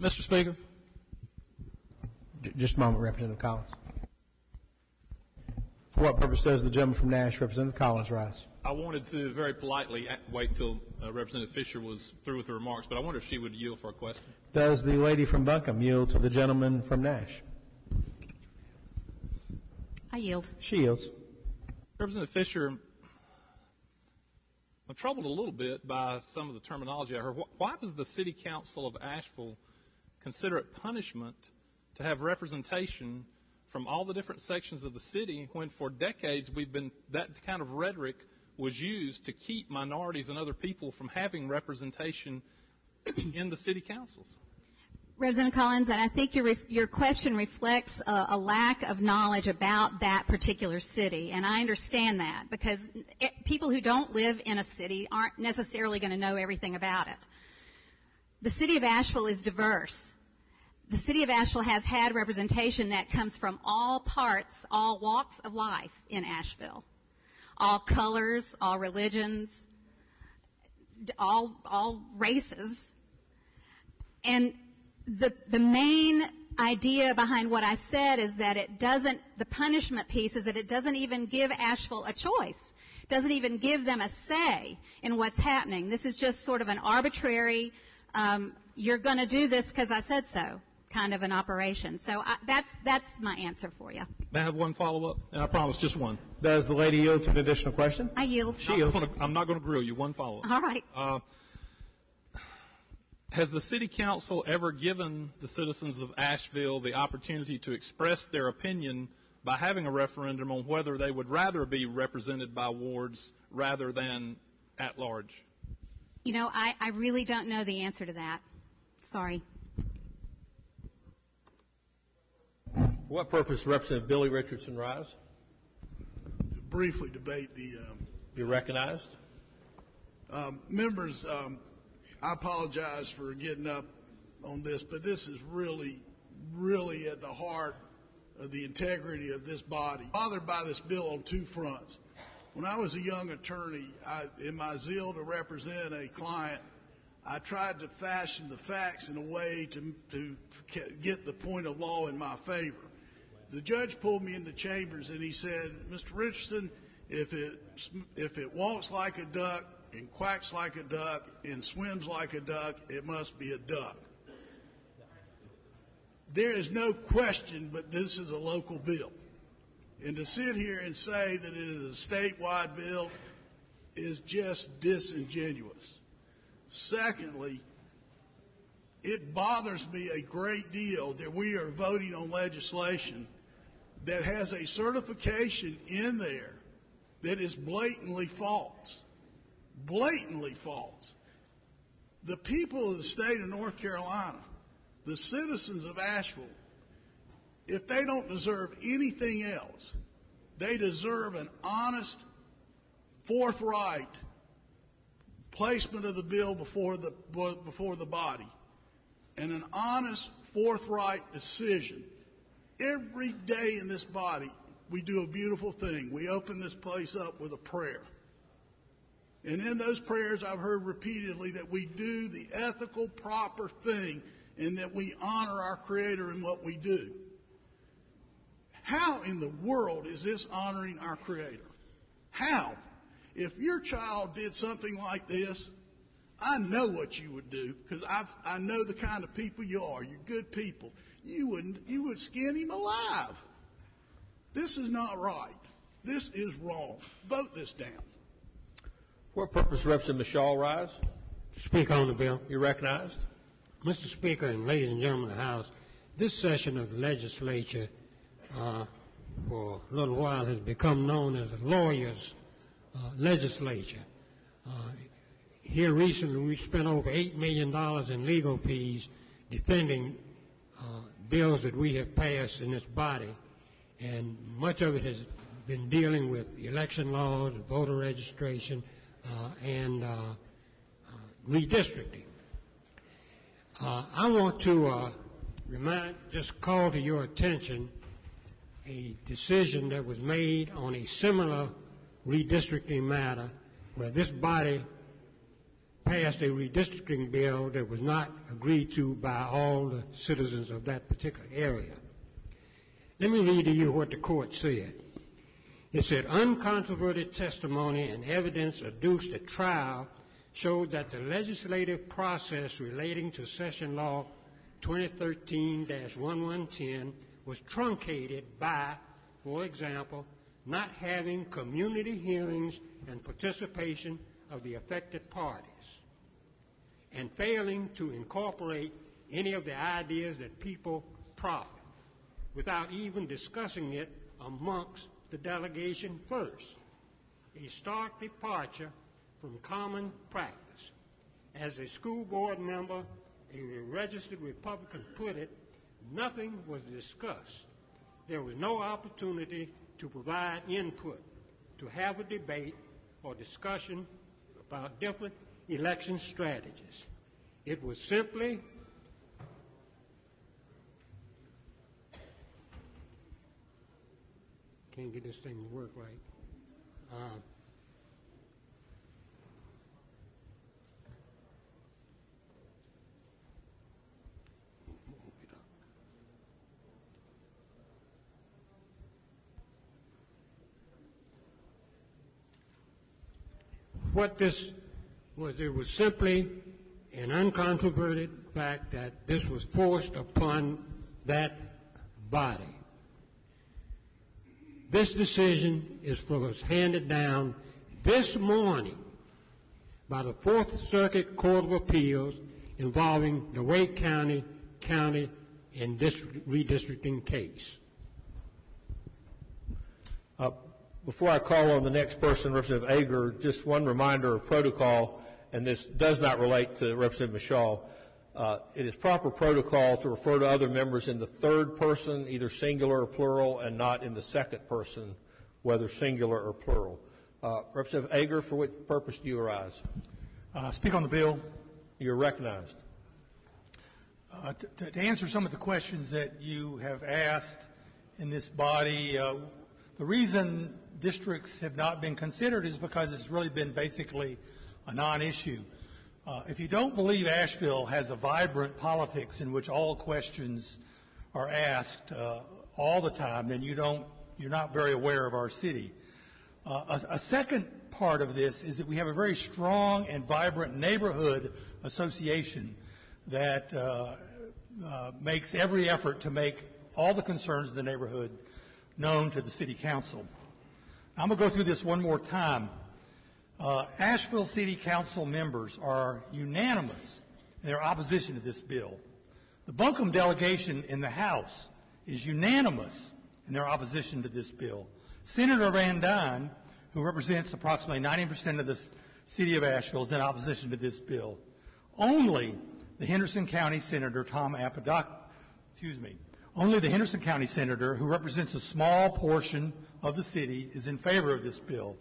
Mr. Speaker. Just a moment, Representative Collins. For what purpose does the gentleman from Nash, Representative Collins, rise? I wanted to very politely wait until Representative Fisher was through with her remarks, but I wonder if she would yield for a question. Does the lady from Buncombe yield to the gentleman from Nash? I yield. She yields. Representative Fisher, I'm troubled a little bit by some of the terminology I heard. Why does the City Council of Asheville consider it punishment to have representation from all the different sections of the city when for decades that kind of rhetoric was used to keep minorities and other people from having representation in the city councils? Representative Collins, and I think your question reflects a lack of knowledge about that particular city, and I understand that because people who don't live in a city aren't necessarily going to know everything about it. The city of Asheville is diverse. The city of Asheville has had representation that comes from all parts, all walks of life in Asheville, all colors, all religions, all races, and the main idea behind what I said is that the punishment piece is that it doesn't even give Asheville a choice. It doesn't even give them a say in what's happening. This is just sort of an arbitrary, you're going to do this because I said so kind of an operation. So that's my answer for you. May I have one follow-up? And I promise just one. Does the lady yield to an additional question? I yield. She yields. I'm not going to grill you. One follow-up. All right. Has the City Council ever given the citizens of Asheville the opportunity to express their opinion by having a referendum on whether they would rather be represented by wards rather than at large? You know, I really don't know the answer to that. Sorry. For what purpose, Representative Billy Richardson rise? To briefly debate the... You're recognized. Members, I apologize for getting up on this, but this is really, really at the heart of the integrity of this body. I'm bothered by this bill on two fronts. When I was a young attorney, in my zeal to represent a client, I tried to fashion the facts in a way to get the point of law in my favor. The judge pulled me into chambers and he said, Mr. Richardson, if it walks like a duck and quacks like a duck and swims like a duck, it must be a duck. There is no question but this is a local bill. And to sit here and say that it is a statewide bill is just disingenuous. Secondly, it bothers me a great deal that we are voting on legislation that has a certification in there that is blatantly false. Blatantly false. The people of the state of North Carolina, the citizens of Asheville, if they don't deserve anything else, they deserve an honest, forthright placement of the bill before the body, and an honest, forthright decision. Every day in this body, we do a beautiful thing. We open this place up with a prayer. And in those prayers, I've heard repeatedly that we do the ethical, proper thing and that we honor our Creator in what we do. How in the world is this honoring our Creator? How? If your child did something like this, I know what you would do because I know the kind of people you are. You're good people. You would skin him alive. This is not right. This is wrong. Vote this down. For what purpose, Representative Mishal rise? Speak on the bill. You're recognized. Mr. Speaker and ladies and gentlemen of the House, this session of the legislature for a little while has become known as a lawyers' legislature. Here recently we spent over $8 million in legal fees defending bills that we have passed in this body, and much of it has been dealing with election laws, voter registration, and redistricting. I want to just call to your attention a decision that was made on a similar redistricting matter where this body passed a redistricting bill that was not agreed to by all the citizens of that particular area. Let me read to you what the court said. It said, uncontroverted testimony and evidence adduced at trial showed that the legislative process relating to Session Law 2013-1110 was truncated by, for example, not having community hearings and participation of the affected parties, and failing to incorporate any of the ideas that people profit without even discussing it amongst the delegation first, a stark departure from common practice. As a school board member, a registered Republican, put it, nothing was discussed. There was no opportunity to provide input, to have a debate or discussion about different election strategies. It was simply can't get this thing to work right. What this was, it was simply an uncontroverted fact that this was forced upon that body. This decision was handed down this morning by the Fourth Circuit Court of Appeals involving the Wake County and redistricting case. Before I call on the next person, Representative Ager, just one reminder of protocol, and this does not relate to Representative Mashal. It is proper protocol to refer to other members in the third person, either singular or plural, and not in the second person, whether singular or plural. Representative Ager, for what purpose do you arise? Speak on the bill. You're recognized. To answer some of the questions that you have asked in this body, the reason districts have not been considered is because it's really been basically a non-issue. If you don't believe Asheville has a vibrant politics in which all questions are asked all the time, then you're not very aware of our city. A second part of this is that we have a very strong and vibrant neighborhood association that makes every effort to make all the concerns of the neighborhood known to the City Council. I'm going to go through this one more time. Asheville City Council members are unanimous in their opposition to this bill. The Buncombe delegation in the House is unanimous in their opposition to this bill. Senator Van Dyne, who represents approximately 90% of the city of Asheville, is in opposition to this bill. Only the Henderson County Senator Tom only the Henderson County Senator, who represents a small portion of the city, is in favor of this bill.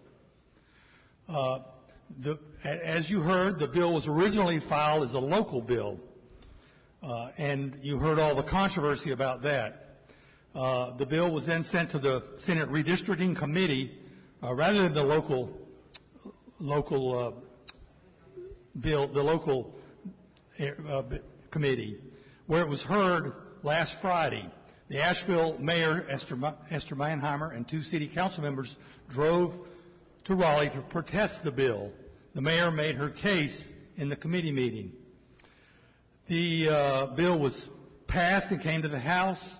As you heard, the bill was originally filed as a local bill, and you heard all the controversy about that. The bill was then sent to the Senate Redistricting Committee rather than the local committee, where it was heard last Friday. The Asheville Mayor, Esther Mannheimer, and 2 city council members drove to Raleigh to protest the bill. The mayor made her case in the committee meeting. The bill was passed and came to the House.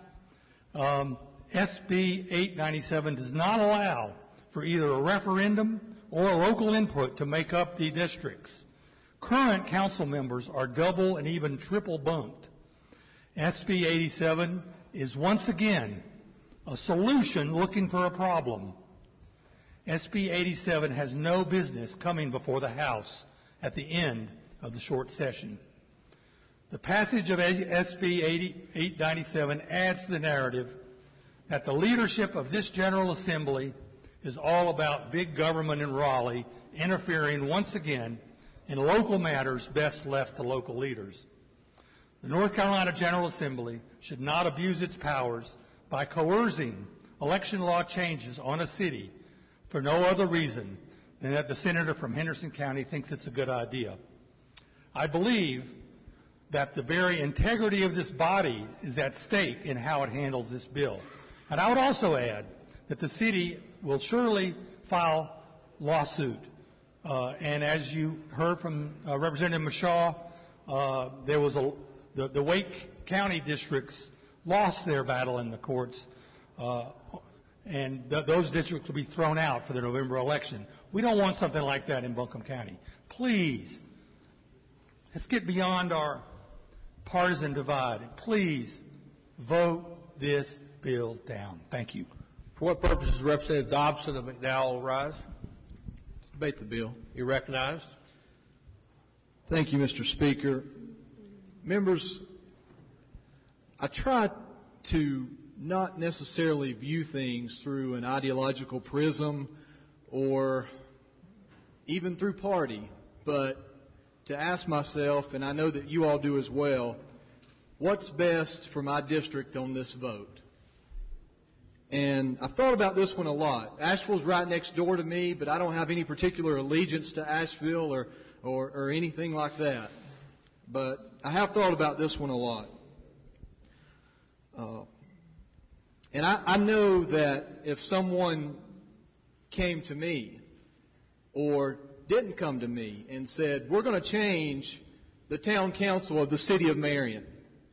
SB 897 does not allow for either a referendum or a local input to make up the districts. Current council members are double and even triple bunked. SB 87 is once again a solution looking for a problem. SB 87 has no business coming before the House at the end of the short session. The passage of SB 897 adds to the narrative that the leadership of this General Assembly is all about big government in Raleigh interfering once again in local matters best left to local leaders. The North Carolina General Assembly should not abuse its powers by coercing election law changes on a city for no other reason than that the senator from Henderson County thinks it's a good idea. I believe that the very integrity of this body is at stake in how it handles this bill. And I would also add that the city will surely file lawsuit. And as you heard from Representative Mishaw, there was the Wake County districts lost their battle in the courts, and those districts will be thrown out for the November election. We don't want something like that in Buncombe County. Please, let's get beyond our partisan divide. Please vote this bill down. Thank you. For what purpose does Representative Dobson of McDowell rise? Debate the bill. You're recognized. Thank you, Mr. Speaker. Members, I try to not necessarily view things through an ideological prism or even through party, but to ask myself, and I know that you all do as well, what's best for my district on this vote? And I've thought about this one a lot. Asheville's right next door to me, but I don't have any particular allegiance to Asheville or anything like that. But I have thought about this one a lot. And I know that if someone came to me or didn't come to me and said, we're going to change the town council of the city of Marion,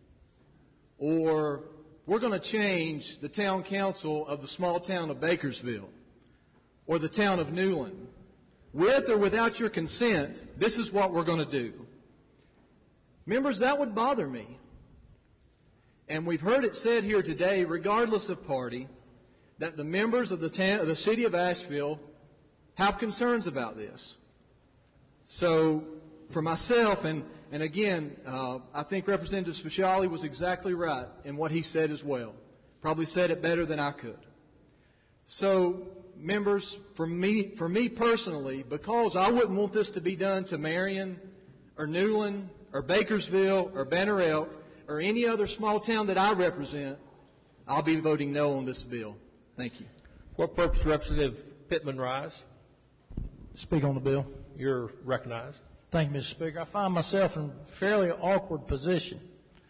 or we're going to change the town council of the small town of Bakersville, or the town of Newland, with or without your consent, this is what we're going to do. Members, that would bother me. And we've heard it said here today, regardless of party, that the members of the city of Asheville have concerns about this. So for myself, and again, I think Representative Speciale was exactly right in what he said as well. Probably said it better than I could. So members, for me personally, because I wouldn't want this to be done to Marion or Newland or Bakersville or Banner Elk or any other small town that I represent, I'll be voting no on this bill. Thank you. For what purpose Representative Pittman rise? Speak on the bill. You're recognized. Thank you, Mr. Speaker. I find myself in a fairly awkward position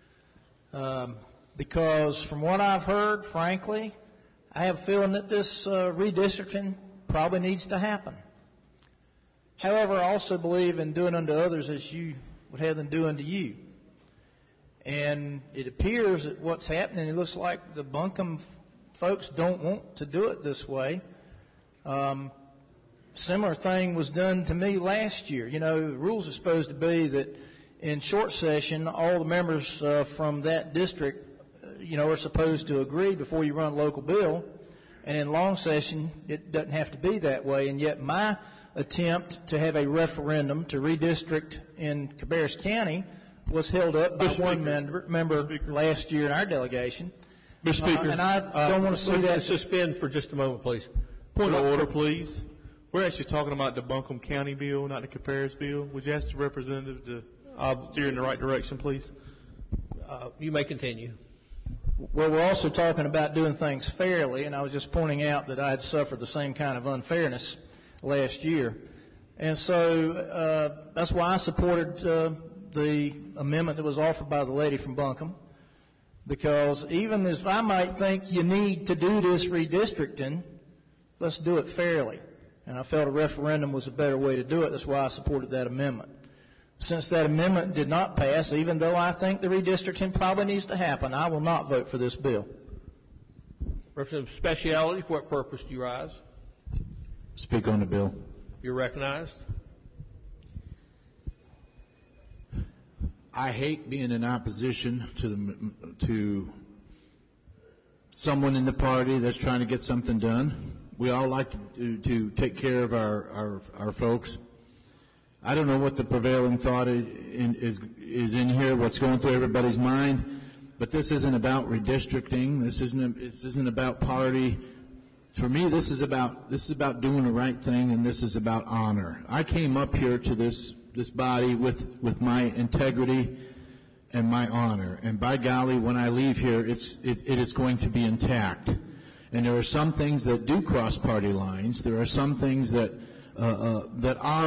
because from what I've heard, frankly, I have a feeling that this redistricting probably needs to happen. However, I also believe in doing unto others as you would have them do unto you. And it appears that what's happening, it looks like the Buncombe folks don't want to do it this way. Similar thing was done to me last year. You know, the rules are supposed to be that in short session, all the members from that district, are supposed to agree before you run a local bill. And in long session, it doesn't have to be that way. And yet my attempt to have a referendum to redistrict in Cabarrus County was held up by one member last year in our delegation. Mr. Speaker. And I don't want to see that. Suspend for just a moment, please. Point of order, please. We're actually talking about the Buncombe County bill, not the Cabarrus bill. Would you ask the representative to steer in the right direction, please? You may continue. Well, we're also talking about doing things fairly, and I was just pointing out that I had suffered the same kind of unfairness last year. And so that's why I supported the amendment that was offered by the lady from Buncombe, because even if I might think you need to do this redistricting, let's do it fairly. And I felt a referendum was a better way to do it. That's why I supported that amendment. Since that amendment did not pass, even though I think the redistricting probably needs to happen, I will not vote for this bill. Representative Speciale, for what purpose do you rise? Speak on the bill. You're recognized. I hate being in opposition to someone in the party that's trying to get something done. We all like to take care of our folks. I don't know what the prevailing thought is in here, what's going through everybody's mind, but this isn't about redistricting. This isn't about party. For me, this is about doing the right thing, and this is about honor. I came up here to this body with my integrity and my honor, and by golly, when I leave here, it is going to be intact. And there are some things that do cross party lines. There are some things that are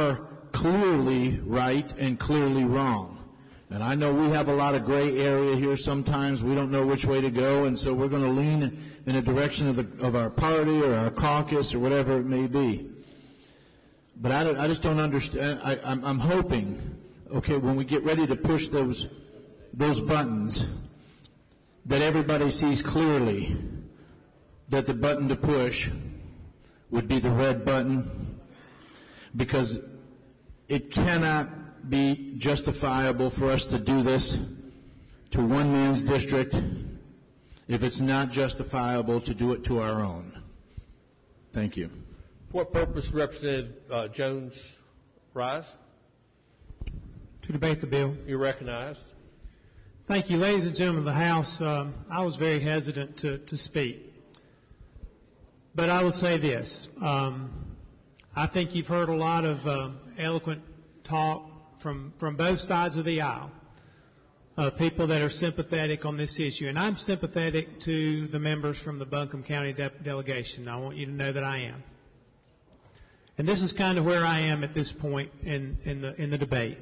clearly right and clearly wrong. And I know we have a lot of gray area here sometimes. We don't know which way to go, and so we're going to lean in the direction of our party or our caucus or whatever it may be. But I just don't understand. I'm hoping, okay, when we get ready to push those buttons, that everybody sees clearly that the button to push would be the red button, because it cannot be justifiable for us to do this to one man's district if it's not justifiable to do it to our own. Thank you. For what purpose, Representative Jones rise? To debate the bill. You're recognized. Thank you. Ladies and gentlemen of the House, I was very hesitant to speak. But I will say this. I think you've heard a lot of eloquent talk from both sides of the aisle of people that are sympathetic on this issue. And I'm sympathetic to the members from the Buncombe County delegation. I want you to know that I am. And this is kind of where I am at this point in the debate.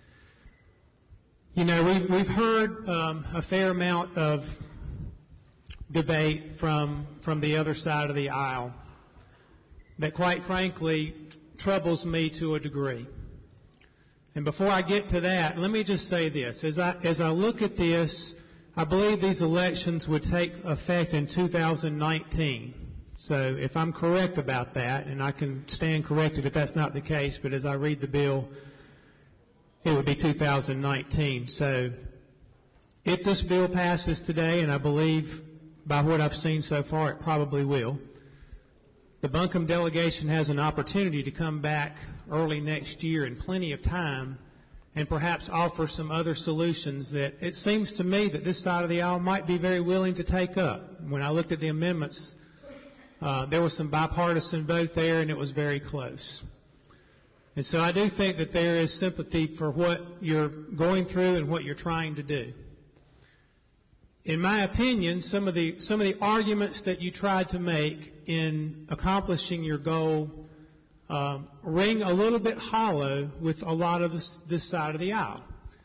You know, we've heard a fair amount of debate from the other side of the aisle that, quite frankly, troubles me to a degree. And before I get to that, let me just say this. As I look at this, I believe these elections would take effect in 2019. So if I'm correct about that, and I can stand corrected if that's not the case, but as I read the bill, it would be 2019. So if this bill passes today, and I believe by what I've seen so far it probably will, the Buncombe delegation has an opportunity to come back early next year in plenty of time and perhaps offer some other solutions that it seems to me that this side of the aisle might be very willing to take up. When I looked at the amendments, there was some bipartisan vote there, and it was very close. And so I do think that there is sympathy for what you're going through and what you're trying to do. In my opinion, some of the arguments that you tried to make in accomplishing your goal ring a little bit hollow with a lot of this side of the aisle.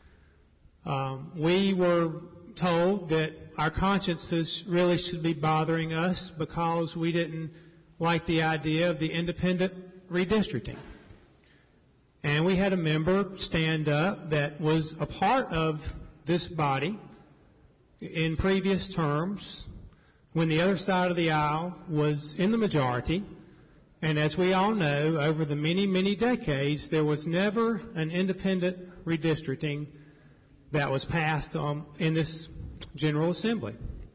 We were told that our consciences really should be bothering us because we didn't like the idea of the independent redistricting. And we had a member stand up that was a part of this body in previous terms when the other side of the aisle was in the majority. And as we all know, over the many, many decades, there was never an independent redistricting that was passed in this General Assembly.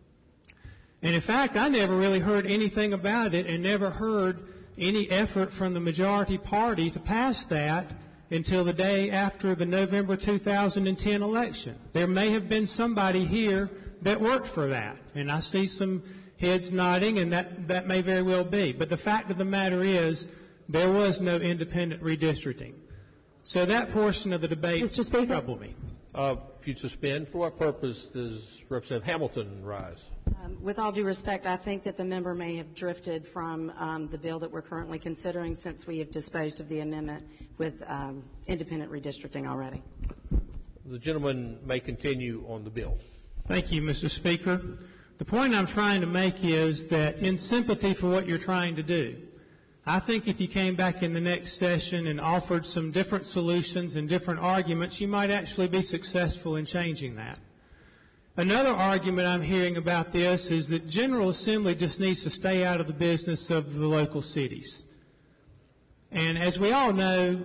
And in fact, I never really heard anything about it and never heard any effort from the majority party to pass that until the day after the November 2010 election. There may have been somebody here that worked for that, and I see some heads nodding, and that may very well be. But the fact of the matter is there was no independent redistricting. So that portion of the debate troubled me. If you suspend, for what purpose does Representative Hamilton rise? With all due respect, I think that the member may have drifted from the bill that we're currently considering, since we have disposed of the amendment with independent redistricting already. The gentleman may continue on the bill. Thank you, Mr. Speaker. The point I'm trying to make is that in sympathy for what you're trying to do, I think if you came back in the next session and offered some different solutions and different arguments, you might actually be successful in changing that. Another argument I'm hearing about this is that General Assembly just needs to stay out of the business of the local cities. And as we all know,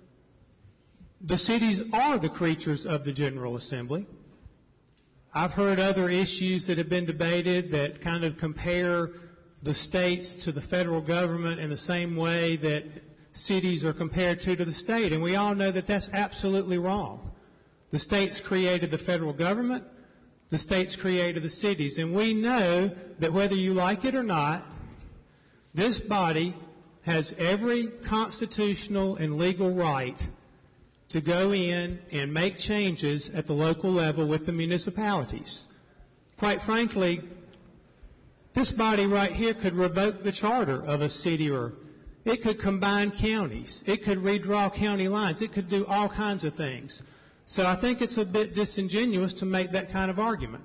the cities are the creatures of the General Assembly. I've heard other issues that have been debated that kind of compare the states to the federal government in the same way that cities are compared to the state. And we all know that that's absolutely wrong. The states created the federal government. The states created the cities. And we know that whether you like it or not, this body has every constitutional and legal right to go in and make changes at the local level with the municipalities. Quite frankly, this body right here could revoke the charter of a city, or It could combine counties. It could redraw county lines. It could do all kinds of things. So I think it's a bit disingenuous to make that kind of argument.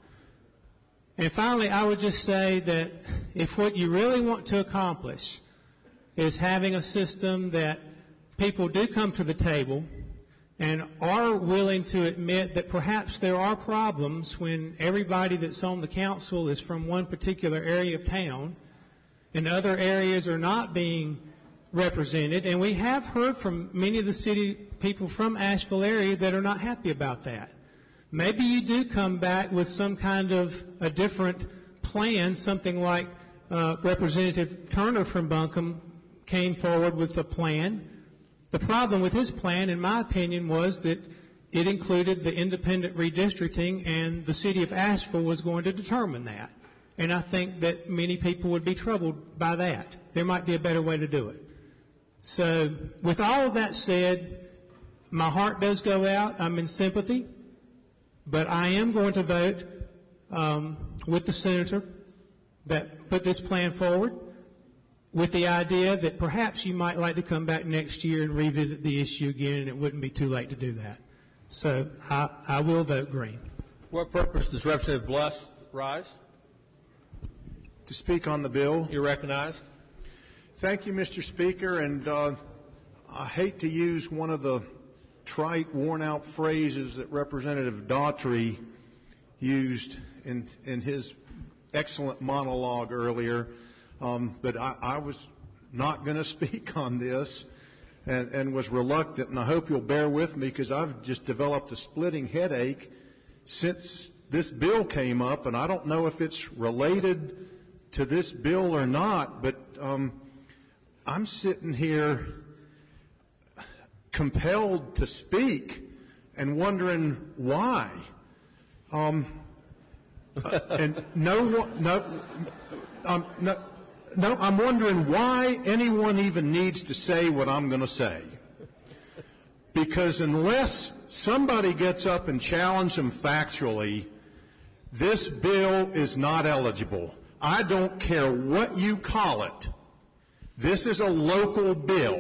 And finally, I would just say that if what you really want to accomplish is having a system that people do come to the table and are willing to admit that perhaps there are problems when everybody that's on the council is from one particular area of town and other areas are not being represented. And we have heard from many of the city people from Asheville area that are not happy about that. Maybe you do come back with some kind of a different plan, something like Representative Turner from Buncombe came forward with a plan. The problem with his plan, in my opinion, was that it included the independent redistricting, and the city of Asheville was going to determine that. And I think that many people would be troubled by that. There might be a better way to do it. So with all of that said, my heart does go out. I'm in sympathy. But I am going to vote with the senator that put this plan forward, with the idea that perhaps you might like to come back next year and revisit the issue again, and it wouldn't be too late to do that. So I will vote green. What purpose does Representative Bluss rise? To speak on the bill. You're recognized. Thank you, Mr. Speaker. And I hate to use one of the trite, worn-out phrases that Representative Daughtry used in his excellent monologue earlier. But I was not going to speak on this and was reluctant, and I hope you'll bear with me because I've just developed a splitting headache since this bill came up, and I don't know if it's related to this bill or not, but I'm sitting here compelled to speak and wondering why. And I'm wondering why anyone even needs to say what I'm going to say. Because unless somebody gets up and challenges them factually, this bill is not eligible. I don't care what you call it. This is a local bill.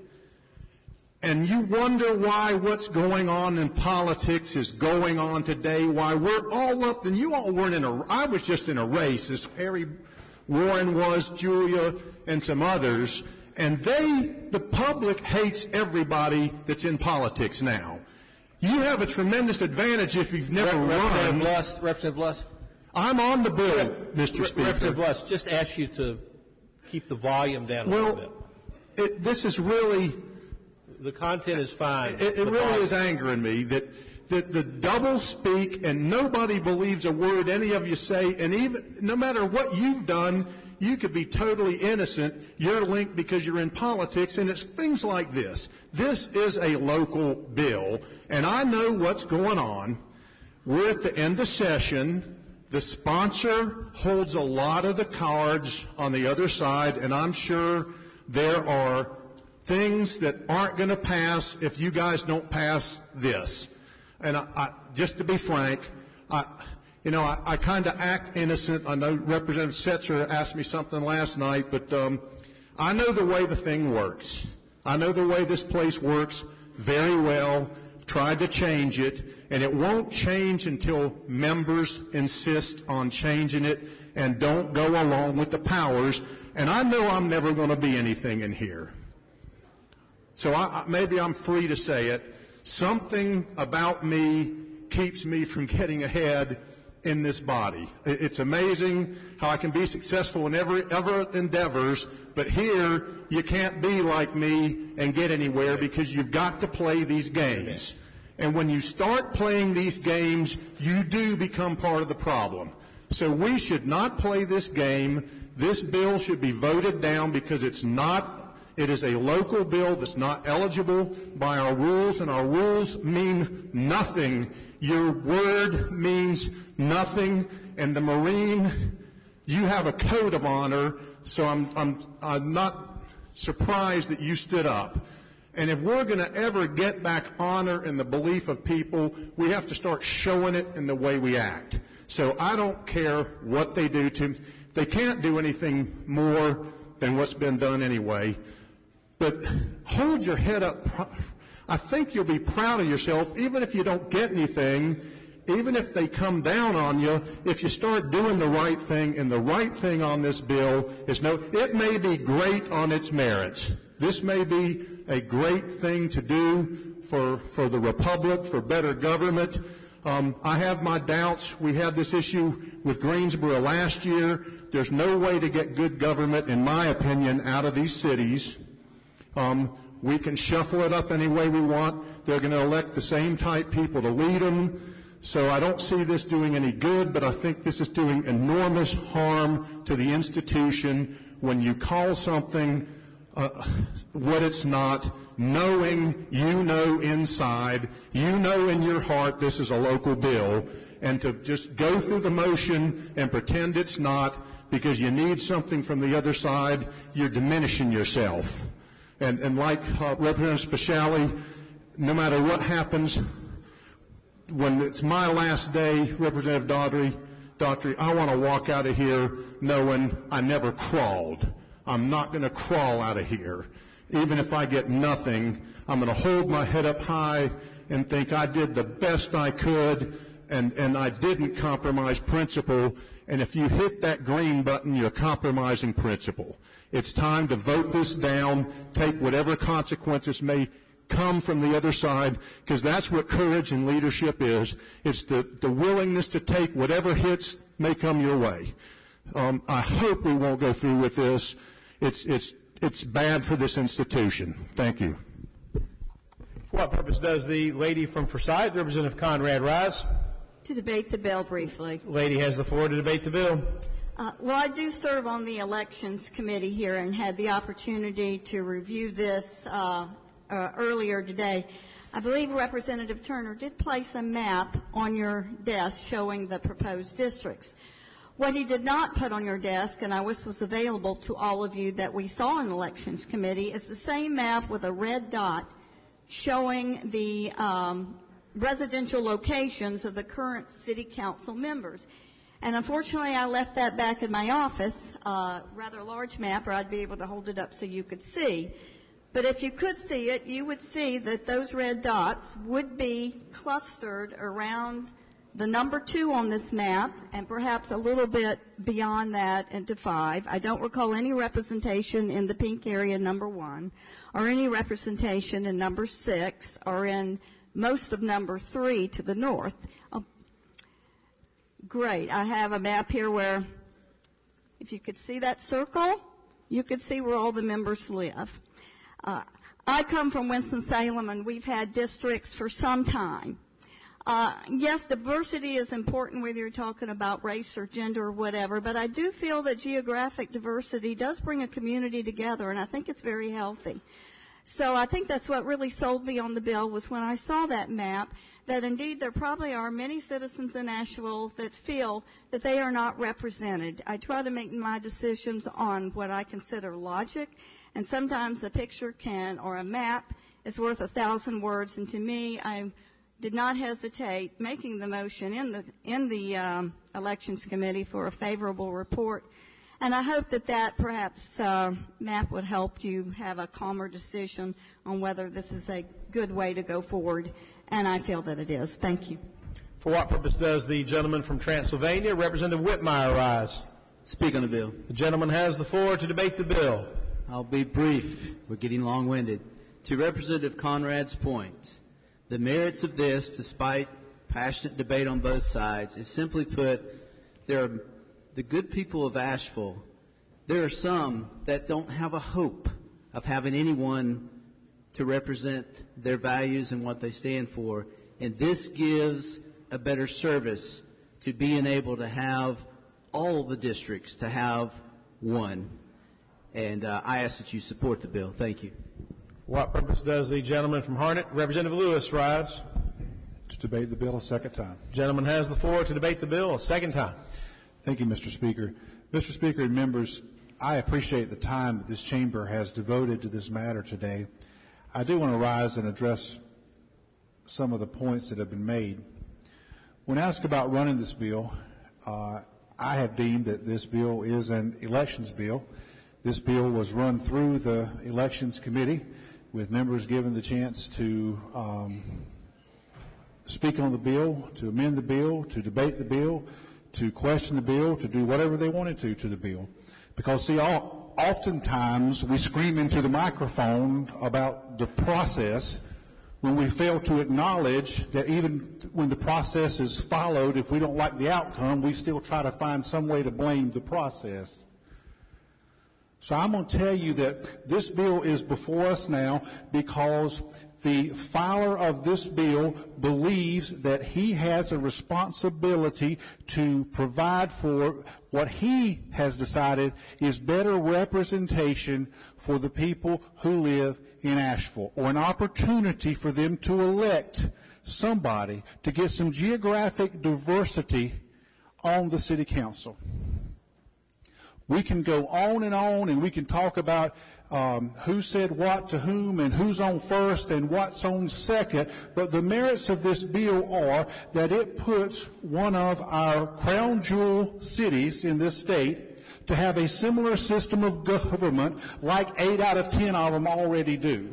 And you wonder why what's going on in politics is going on today, why we're all up, and you all weren't I was just in a race, as Harry Warren was, Julia, and some others, and the public hates everybody that's in politics now. You have a tremendous advantage if you've never run. Representative Bluss. I'm on the bill, Mr. Speaker. Representative Bluss, just ask you to keep the volume down a little bit. This is really... The content is fine. It really is angering me that the double speak and nobody believes a word any of you say, and even no matter what you've done, you could be totally innocent. You're linked because you're in politics, and it's things like this. This is a local bill, and I know what's going on. We're at the end of session. The sponsor holds a lot of the cards on the other side, and I'm sure there are things that aren't going to pass if you guys don't pass this. And just to be frank, I kind of act innocent. I know Representative Setzer asked me something last night, but I know the way the thing works. I know the way this place works very well. I've tried to change it, and it won't change until members insist on changing it and don't go along with the powers. And I know I'm never going to be anything in here. So maybe I'm free to say it. Something about me keeps me from getting ahead in this body. It's amazing how I can be successful in every endeavors, but here you can't be like me and get anywhere because you've got to play these games. And when you start playing these games, you do become part of the problem. So we should not play this game. This bill should be voted down because it's not. It is a local bill that's not eligible by our rules, and our rules mean nothing. Your word means nothing. And the Marine, you have a code of honor, so I'm not surprised that you stood up. And if we're going to ever get back honor in the belief of people, we have to start showing it in the way we act. So I don't care what they do to me. They can't do anything more than what's been done anyway. But hold your head up. I think you'll be proud of yourself, even if you don't get anything, even if they come down on you, if you start doing the right thing. And the right thing on this bill is it may be great on its merits. This may be a great thing to do for the Republic, for better government. I have my doubts. We had this issue with Greensboro last year. There's no way to get good government, in my opinion, out of these cities. We can shuffle it up any way we want. They're going to elect the same type people to lead them. So I don't see this doing any good, but I think this is doing enormous harm to the institution when you call something what it's not, knowing you know inside, you know in your heart this is a local bill, and to just go through the motion and pretend it's not because you need something from the other side, you're diminishing yourself. And like Representative Speciale, no matter what happens, when it's my last day, Representative Daughtry, I want to walk out of here knowing I never crawled. I'm not going to crawl out of here. Even if I get nothing, I'm going to hold my head up high and think I did the best I could, and I didn't compromise principle. And if you hit that green button, you're compromising principle. It's time to vote this down, take whatever consequences may come from the other side, because that's what courage and leadership is. It's the willingness to take whatever hits may come your way. I hope we won't go through with this. It's bad for this institution. Thank you. For what purpose does the lady from Forsyth, Representative Conrad, rise? To debate the bill briefly. Lady has the floor to debate the bill. Well, I do serve on the Elections Committee here and had the opportunity to review this earlier today. I believe Representative Turner did place a map on your desk showing the proposed districts. What he did not put on your desk, and I wish was available to all of you that we saw in the Elections Committee, is the same map with a red dot showing the residential locations of the current city council members. And unfortunately, I left that back in my office, rather large map, or I'd be able to hold it up so you could see. But if you could see it, you would see that those red dots would be clustered around the number 2 on this map, and perhaps a little bit beyond that into 5. I don't recall any representation in the pink area, number 1, or any representation in number 6, or in most of number 3 to the north. Great. I have a map here where, if you could see that circle, you could see where all the members live. I come from Winston-Salem, and we've had districts for some time. Yes, diversity is important, whether you're talking about race or gender or whatever, but I do feel that geographic diversity does bring a community together, and I think it's very healthy. So I think that's what really sold me on the bill, was when I saw that map, that indeed there probably are many citizens in Asheville that feel that they are not represented. I try to make my decisions on what I consider logic, and sometimes a picture or a map is worth 1,000 words, and to me, I did not hesitate making the motion in the Elections Committee for a favorable report. And I hope that perhaps map would help you have a calmer decision on whether this is a good way to go forward, and I feel that it is. Thank you. For what purpose does the gentleman from Transylvania, Representative Whitmire, rise? Speak on the bill. The gentleman has the floor to debate the bill. I'll be brief. We're getting long-winded. To Representative Conrad's point, the merits of this, despite passionate debate on both sides, is simply put, there are the good people of Asheville. There are some that don't have a hope of having anyone to represent their values and what they stand for, and this gives a better service to being able to have all the districts to have one. And I ask that you support the bill. Thank you. What purpose does the gentleman from Harnett, Representative Lewis, rise? To debate the bill a second time. Gentleman has the floor to debate the bill a second time. Thank you, Mr. Speaker. Mr. Speaker and members, I appreciate the time that this chamber has devoted to this matter today. I do want to rise and address some of the points that have been made. When asked about running this bill, I have deemed that this bill is an elections bill. This bill was run through the Elections Committee with members given the chance to speak on the bill, to amend the bill, to debate the bill, to question the bill, to do whatever they wanted to the bill. Because, see, oftentimes we scream into the microphone about the process when we fail to acknowledge that even when the process is followed, if we don't like the outcome, we still try to find some way to blame the process. So I'm going to tell you that this bill is before us now because the filer of this bill believes that he has a responsibility to provide for what he has decided is better representation for the people who live in Asheville, or an opportunity for them to elect somebody to get some geographic diversity on the city council. We can go on and we can talk about who said what to whom and who's on first and what's on second, but the merits of this bill are that it puts one of our crown jewel cities in this state to have a similar system of government like 8 out of 10 of them already do.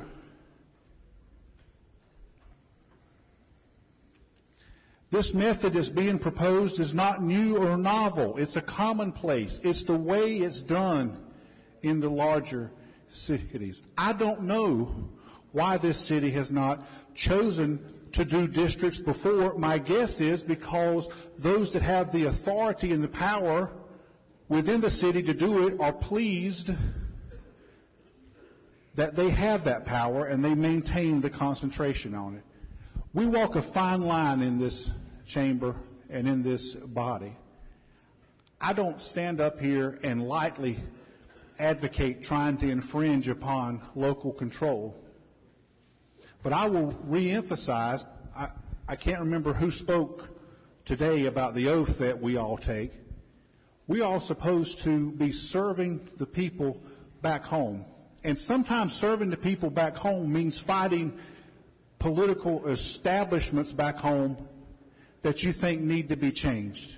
This method that's being proposed is not new or novel. It's a commonplace. It's the way it's done in the larger cities. I don't know why this city has not chosen to do districts before. My guess is because those that have the authority and the power within the city to do it are pleased that they have that power and they maintain the concentration on it. We walk a fine line in this chamber and in this body. I don't stand up here and lightly advocate trying to infringe upon local control. But I will reemphasize, I can't remember who spoke today about the oath that we all take. We are supposed to be serving the people back home. And sometimes serving the people back home means fighting political establishments back home that you think need to be changed.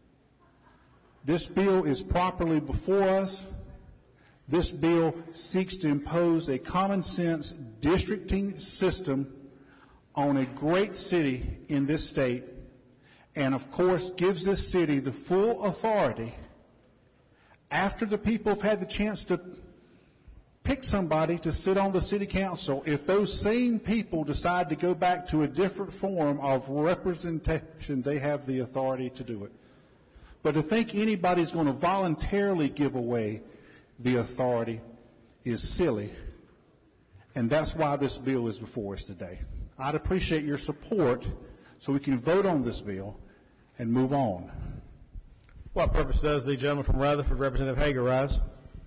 This bill is properly before us. This bill seeks to impose a common sense districting system on a great city in this state, and of course gives this city the full authority, after the people have had the chance to pick somebody to sit on the city council, if those same people decide to go back to a different form of representation, they have the authority to do it. But to think anybody's going to voluntarily give away the authority is silly, and that's why this bill is before us today. I'd appreciate your support so we can vote on this bill and move on. What purpose does the gentleman from Rutherford, Representative Hager, rise?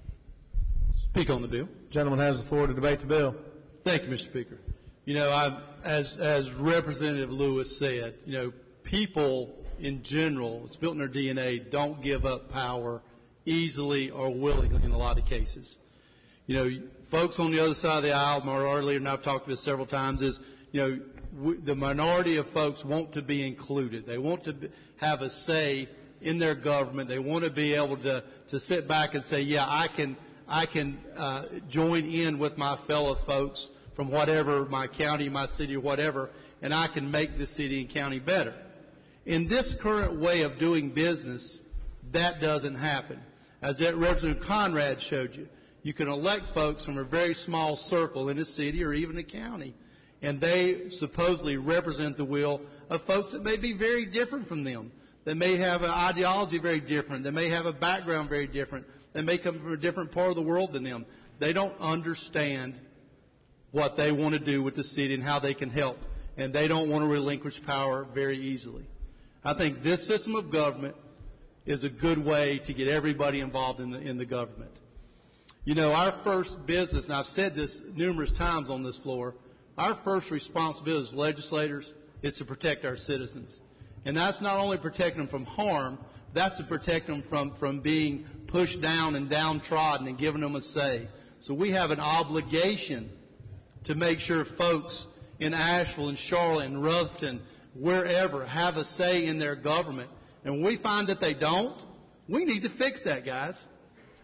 Speak on the bill. Gentleman has the floor to debate the bill. Thank you, Mr. Speaker. You know, as Representative Lewis said, you know, people in general, it's built in their DNA, don't give up power easily or willingly in a lot of cases. You know, folks on the other side of the aisle, our leader and I have talked about this several times, is, you know, the minority of folks want to be included. They want to have a say in their government. They want to be able to sit back and say, yeah, I can join in with my fellow folks from whatever, my county, my city, or whatever, and I can make the city and county better. In this current way of doing business, that doesn't happen. As that Representative Conrad showed you, you can elect folks from a very small circle in a city or even a county, and they supposedly represent the will of folks that may be very different from them, that may have an ideology very different, that may have a background very different, that may come from a different part of the world than them. They don't understand what they want to do with the city and how they can help, and they don't want to relinquish power very easily. I think this system of government is a good way to get everybody involved in the government. You know, our first business, and I've said this numerous times on this floor, our first responsibility as legislators is to protect our citizens. And that's not only protecting them from harm, that's to protect them from being pushed down and downtrodden and giving them a say. So we have an obligation to make sure folks in Asheville and Charlotte and Rutherford, wherever, have a say in their government. And when we find that they don't, we need to fix that, guys.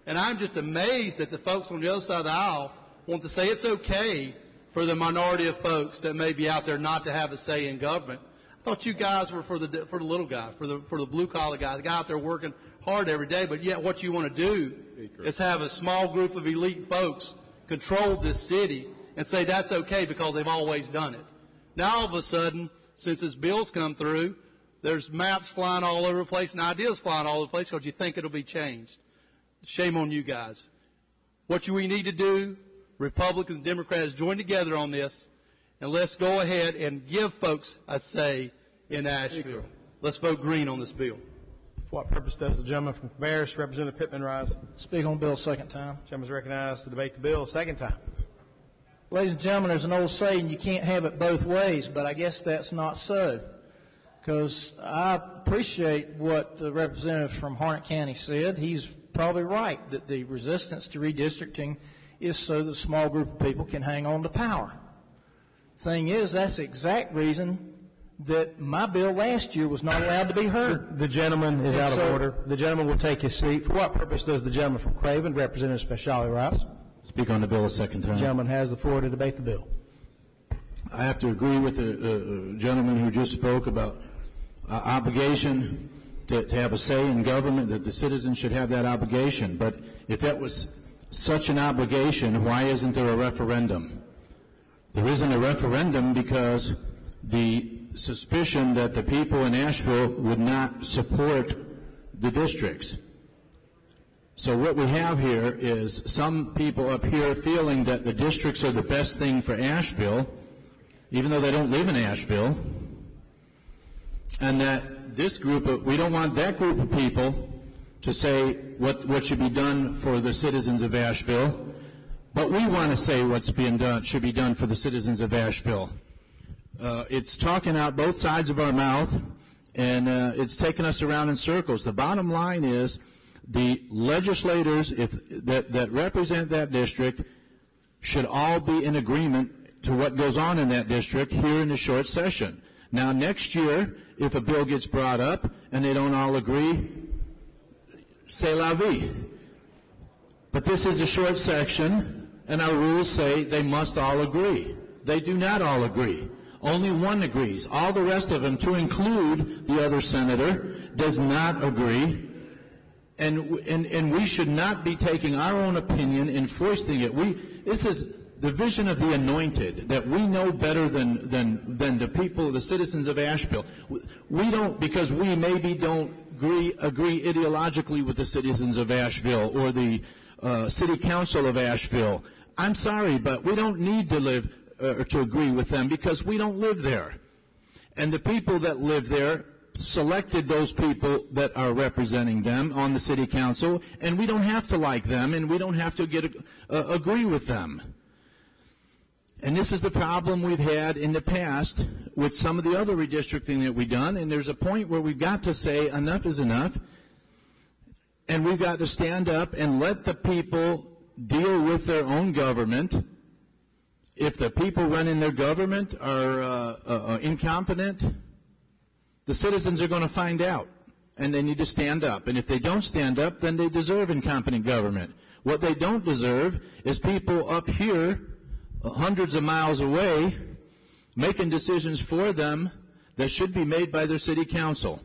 And I'm just amazed that the folks on the other side of the aisle want to say it's okay for the minority of folks that may be out there not to have a say in government. I thought you guys were for the little guy, for the blue-collar guy, the guy out there working hard every day, but yet what you want to do is have a small group of elite folks control this city and say that's okay because they've always done it. Now all of a sudden, since this bill's come through, there's maps flying all over the place and ideas flying all over the place because you think it'll be changed. Shame on you guys. What we need to do, Republicans and Democrats, join together on this, and let's go ahead and give folks a say in Asheville. Let's vote green on this bill. For what purpose does the gentleman from Cabarrus, Representative Pittman, rise? Speak on the bill second time. The gentleman is recognized to debate the bill second time. Ladies and gentlemen, there's an old saying, you can't have it both ways, but I guess that's not so. Because I appreciate what the representative from Harnett County said. He's probably right that the resistance to redistricting is so that a small group of people can hang on to power. Thing is, that's the exact reason that my bill last year was not allowed to be heard. The gentleman is out of order. The gentleman will take his seat. For what purpose does the gentleman from Craven, Representative Speciale, rise? Speak on the bill a second time. The gentleman has the floor to debate the bill. I have to agree with the gentleman who just spoke about obligation to have a say in government, that the citizens should have that obligation. But if that was such an obligation, why isn't there a referendum? There isn't a referendum because the suspicion that the people in Asheville would not support the districts. So what we have here is some people up here feeling that the districts are the best thing for Asheville, even though they don't live in Asheville, and that this group of, we don't want that group of people to say what should be done for the citizens of Asheville, but we want to say what's being done should be done for the citizens of Asheville. It's talking out both sides of our mouth, and it's taking us around in circles. The bottom line is the legislators that represent that district should all be in agreement to what goes on in that district here in the short session. Now, next year, if a bill gets brought up and they don't all agree, c'est la vie. But this is a short section, and our rules say they must all agree. They do not all agree. Only one agrees. All the rest of them, to include the other senator, does not agree. And we should not be taking our own opinion and foisting it. This is the vision of the anointed, that we know better than the people, the citizens of Asheville. We don't, because we maybe don't agree ideologically with the citizens of Asheville or the city council of Asheville. I'm sorry, but we don't need to live or to agree with them because we don't live there. And the people that live there selected those people that are representing them on the city council, and we don't have to like them, and we don't have to agree with them. And this is the problem we've had in the past with some of the other redistricting that we've done, and there's a point where we've got to say enough is enough, and we've got to stand up and let the people deal with their own government. If the people running their government are incompetent, the citizens are going to find out, and they need to stand up. And if they don't stand up, then they deserve incompetent government. What they don't deserve is people up here, hundreds of miles away, making decisions for them that should be made by their city council.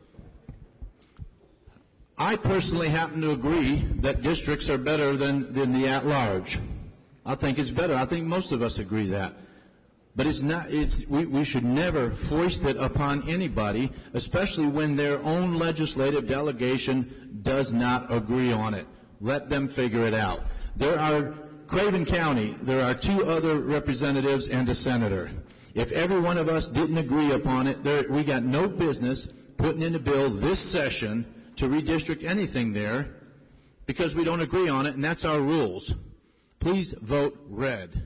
I personally happen to agree that districts are better than the at-large. I think it's better. I think most of us agree that. But it's not. We should never foist it upon anybody, especially when their own legislative delegation does not agree on it. Let them figure it out. There are Craven County. There are 2 other representatives and a senator. If every one of us didn't agree upon it, we got no business putting in a bill this session to redistrict anything there because we don't agree on it, and that's our rules. Please vote red.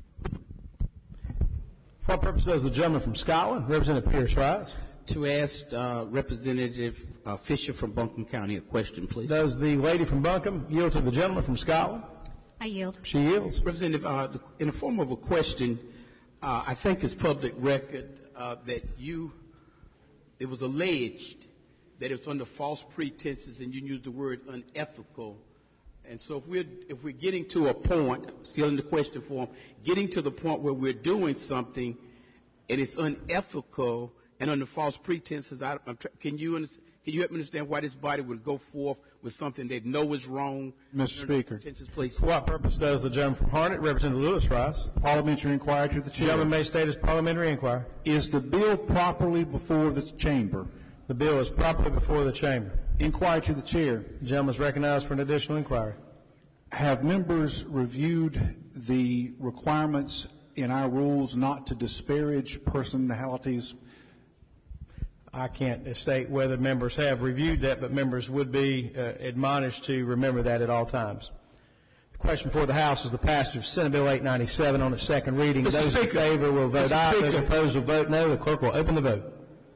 For what purpose does the gentleman from Scotland, Representative Pierce, rise? To ask Representative Fisher from Buncombe County a question, please. Does the lady from Buncombe yield to the gentleman from Scotland? I yield. She yields. Representative, in the form of a question, I think it's public record that it was alleged that it was under false pretenses, and you used the word unethical, And so if we're getting to a point, still in the question form, getting to the point where we're doing something and it's unethical and under false pretenses, can you help me understand why this body would go forth with something they know is wrong? Mr. Speaker. Please. For what purpose does the gentleman from Harnett, Representative Lewis, rise? Parliamentary inquiry to the The chair. gentleman may state his parliamentary inquiry. Is the bill properly before the chamber? The bill is properly before the chamber. Inquiry to the chair. The gentleman is recognized for an additional inquiry. Have members reviewed the requirements in our rules not to disparage personalities? I can't state whether members have reviewed that, but members would be admonished to remember that at all times. The question before the House is the passage of Senate Bill 897 on its second reading. Mr. Those in Speaker. favor will vote Mr. aye. Those Speaker. opposed will vote no. The clerk will open the vote.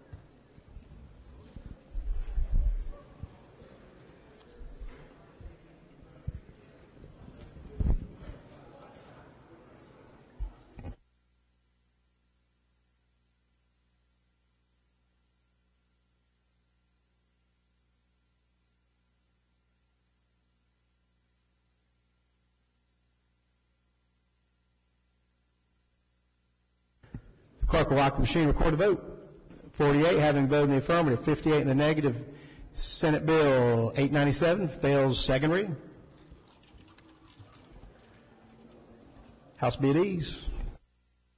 The clerk will lock the machine, record the vote. 48 having voted in the affirmative, 58 in the negative. Senate Bill 897 fails second reading. House be at ease.